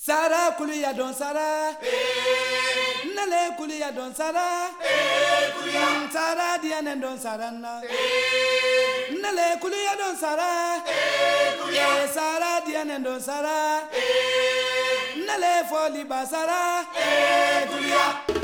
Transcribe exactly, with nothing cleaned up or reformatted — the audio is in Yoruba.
Sara kuliya don Sara, eh, nale kuliya don Sara, eh, kuliya, Sara diane don Saranna, eh, nale kuliya don Sara, eh, kuliya, eh, Sara diane don Sara, eh, nale foli ba Sara, eh, kuliya.